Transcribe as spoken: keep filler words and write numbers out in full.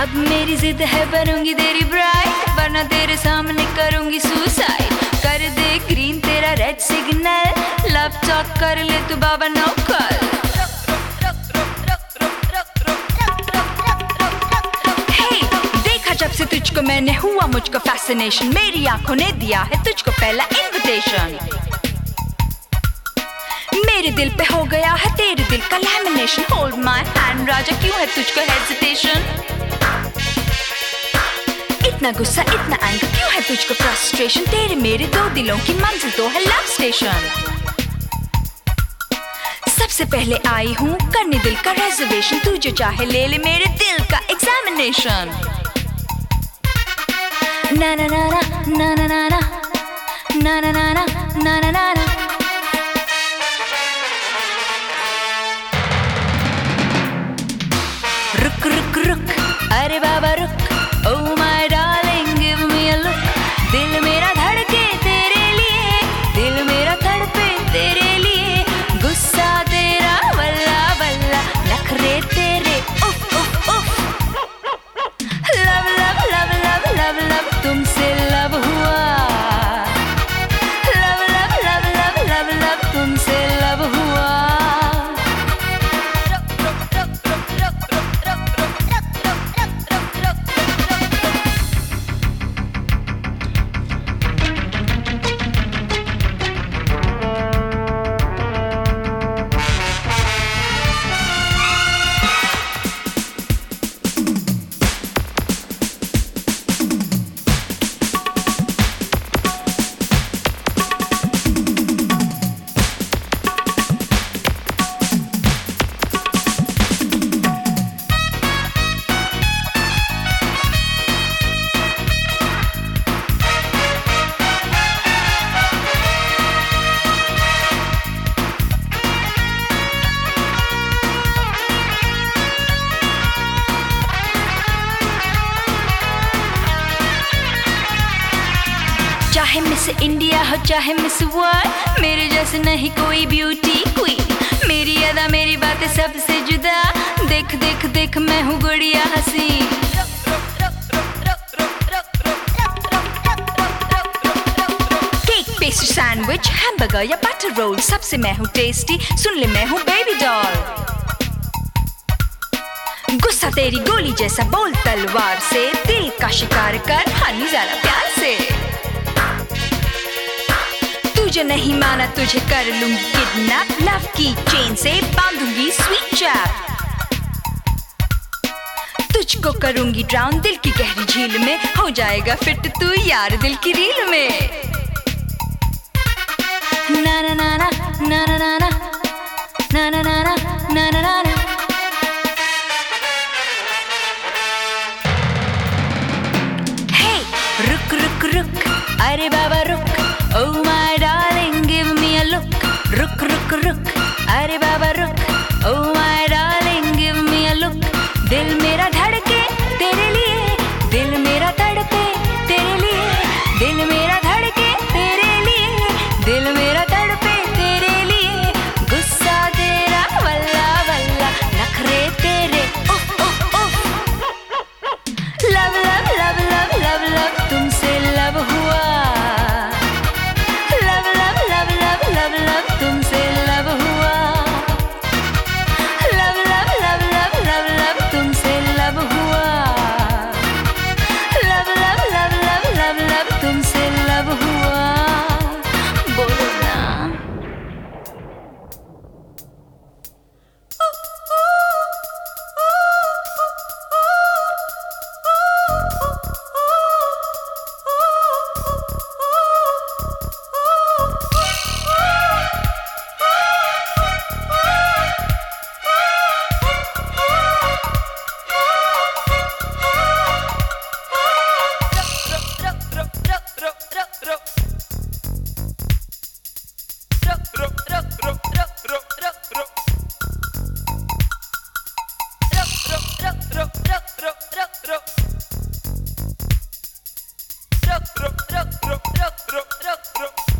अब मेरी जिद है बनूंगी तेरी ब्राइड, वरना तेरे सामने करूंगी सुसाइड। कर दे ग्रीन तेरा रेड सिग्नल, लव टॉक कर ले तू बाबा नौकर। जब से तुझको मैंने हुआ मुझको फैसिनेशन, मेरी आंखों ने दिया है तुझको पहला इनविटेशन। मेरे दिल पे हो गया है तेरे दिल का लैमिनेशन, होल्ड माय हैंड राजा क्यों है तुझको हेजिटेशन। इतना गुस्सा इतना एंगर क्यों है तुझको फ्रस्ट्रेशन, तेरे मेरे दो दिलों की मंजिल तो है लव स्टेशन। सबसे पहले आई हूँ करने दिल का रिजर्वेशन, तू जो चाहे ले ले मेरे दिल का एग्जामिनेशन। ना ना ना ना ना ना ना ना ना ना ना ना ना ना। रुक रुक रुक अरे बाबा रुक, oh my darling give me a look। दिल मेरा धड़के तेरे लिए, दिल मेरा तड़पे तेरे लिए, गुस्सा तेरा वल्ला वल्ला, नखरे तेरे उफ उफ उफ। Love love love love love love तुमसे लव हुआ, love love love love love love तुमसे लव हुआ। चाहे मिस इंडिया हो चाहे मिस वर्ल्ड, मेरे जैसे नहीं कोई ब्यूटी क्वीन। मेरी अदा मेरी बातें सबसे जुदा, देख देख देख मैं हूँ गुड़िया हंसी। केक पेस्ट्री सैंडविच हैमबर्गर या बटर रोल, सबसे मैं हूँ टेस्टी, सुन ले मैं हूँ बेबी डॉल। गुस्सा तेरी गोली जैसा बोल तलवार से, दिल का शिकार कर हनी जरा प्यार से। तुझे नहीं माना तुझे कर लूंगी किडनैप, लव की चेन से बांधूंगी स्वीट चैप। तुझको करूंगी ड्राउन दिल की गहरी झील में, हो जाएगा फिट तू यार दिल की रील में। ना ना ना ना ना ना ना ना ना ना ना ना ना ना ना। हे रुक रुक रुक अरे बाबा रुक, oh my darling give me a look। रुक रुक रुक अरे बाबा रुक, oh my darling give me a look। दिल मेरा धड़के तेरे लिए, दिल मेरा तड़पे तेरे लिए, दिल मेरा धड़के तेरे लिए, दिल मेरा तड़पे तेरे लिए, गुस्सा तेरा वल्ला वल्ला, नखरे तेरे उफ उफ उफ। Love love love love love love तुमसे लव हुआ, तुमसे लव हुआ। Love love love love love love तुमसे लव हुआ, love love love love love love तुमसे लव हुआ। बोलो ना। Rock, rock, rock, rock, rock, rock, rock, rock.